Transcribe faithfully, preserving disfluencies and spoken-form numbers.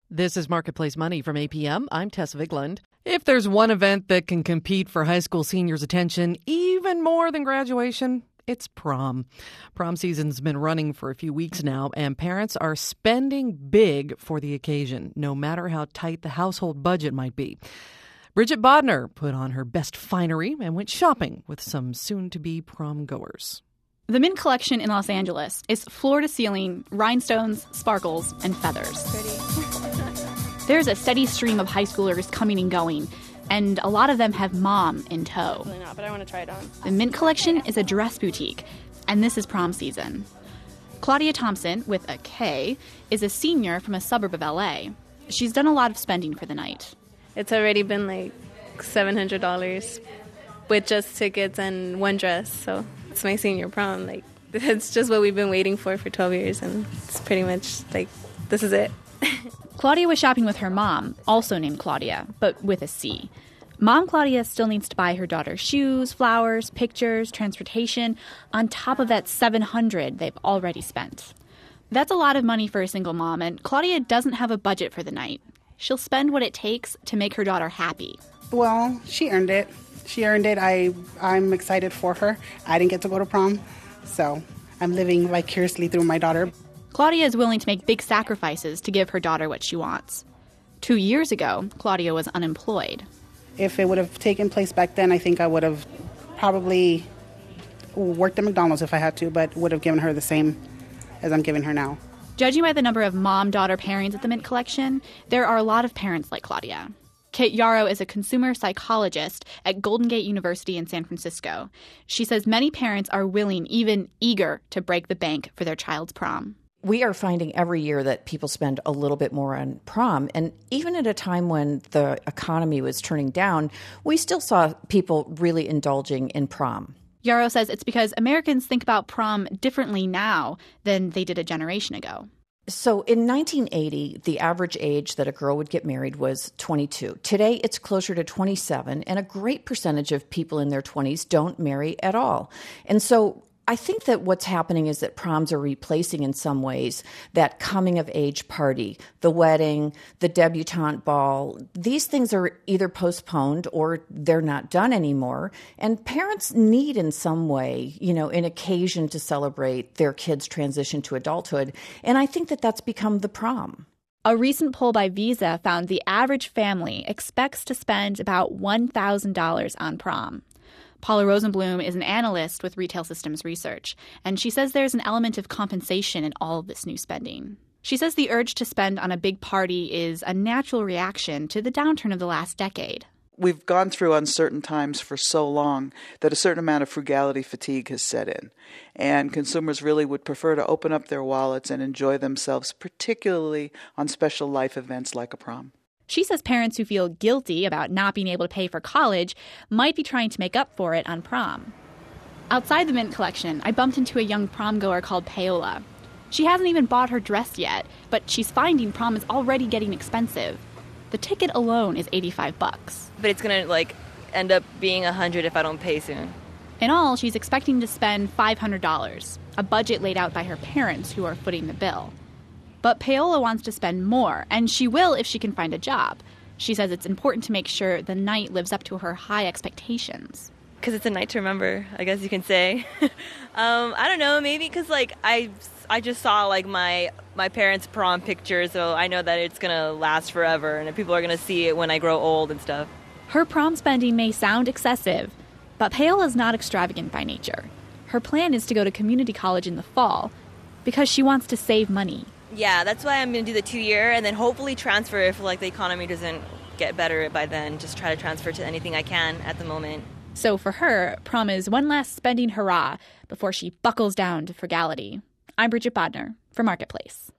This is Marketplace Money from A P M. I'm Tess Vigland. If there's one event that can compete for high school seniors' attention even more than graduation, it's prom. Prom season's been running for a few weeks now, and parents are spending big for the occasion, no matter how tight the household budget might be. Bridget Bodner put on her best finery and went shopping with some soon-to-be prom goers. The Mint Collection in Los Angeles is floor-to-ceiling rhinestones, sparkles, and feathers. Pretty. There's a steady stream of high schoolers coming and going, and a lot of them have mom in tow. Really not, but I want to try it on. The Mint Collection is a dress boutique, and this is prom season. Claudia Thompson, with a K, is a senior from a suburb of L A. She's done a lot of spending for the night. It's already been like seven hundred dollars with just tickets and one dress, so it's my senior prom. Like, it's just what we've been waiting for for twelve years, and it's pretty much like, this is it. Claudia was shopping with her mom, also named Claudia, but with a C. Mom Claudia still needs to buy her daughter shoes, flowers, pictures, transportation, on top of that seven hundred dollars they've already spent. That's a lot of money for a single mom, and Claudia doesn't have a budget for the night. She'll spend what it takes to make her daughter happy. Well, she earned it. She earned it. I, I'm excited for her. I didn't get to go to prom, so I'm living vicariously through my daughter. Claudia is willing to make big sacrifices to give her daughter what she wants. Two years ago, Claudia was unemployed. If it would have taken place back then, I think I would have probably worked at McDonald's if I had to, but would have given her the same as I'm giving her now. Judging by the number of mom-daughter pairings at the Mint Collection, there are a lot of parents like Claudia. Kate Yarrow is a consumer psychologist at Golden Gate University in San Francisco. She says many parents are willing, even eager, to break the bank for their child's prom. We are finding every year that people spend a little bit more on prom. And even at a time when the economy was turning down, we still saw people really indulging in prom. Yarrow says it's because Americans think about prom differently now than they did a generation ago. So in nineteen eighty, the average age that a girl would get married was twenty-two. Today, it's closer to twenty-seven, and a great percentage of people in their twenties don't marry at all. And so I think that what's happening is that proms are replacing in some ways that coming-of-age party, the wedding, the debutante ball. These things are either postponed or they're not done anymore. And parents need in some way, you know, an occasion to celebrate their kids' transition to adulthood. And I think that that's become the prom. A recent poll by Visa found the average family expects to spend about one thousand dollars on prom. Paula Rosenblum is an analyst with Retail Systems Research, and she says there's an element of compensation in all of this new spending. She says the urge to spend on a big party is a natural reaction to the downturn of the last decade. We've gone through uncertain times for so long that a certain amount of frugality fatigue has set in, and consumers really would prefer to open up their wallets and enjoy themselves, particularly on special life events like a prom. She says parents who feel guilty about not being able to pay for college might be trying to make up for it on prom. Outside the Mint Collection, I bumped into a young prom goer called Paola. She hasn't even bought her dress yet, but she's finding prom is already getting expensive. The ticket alone is eighty-five bucks. But it's going to like end up being one hundred if I don't pay soon. In all, she's expecting to spend five hundred dollars, a budget laid out by her parents who are footing the bill. But Paola wants to spend more, and she will if she can find a job. She says it's important to make sure the night lives up to her high expectations. Because it's a night to remember, I guess you can say. um, I don't know, maybe because like I, I just saw like my my parents' prom picture, so I know that it's going to last forever, and people are going to see it when I grow old and stuff. Her prom spending may sound excessive, but Paola's not extravagant by nature. Her plan is to go to community college in the fall because she wants to save money. Yeah, that's why I'm going to do the two-year and then hopefully transfer if like the economy doesn't get better by then. Just try to transfer to anything I can at the moment. So for her, prom is one last spending hurrah before she buckles down to frugality. I'm Bridget Bodner for Marketplace.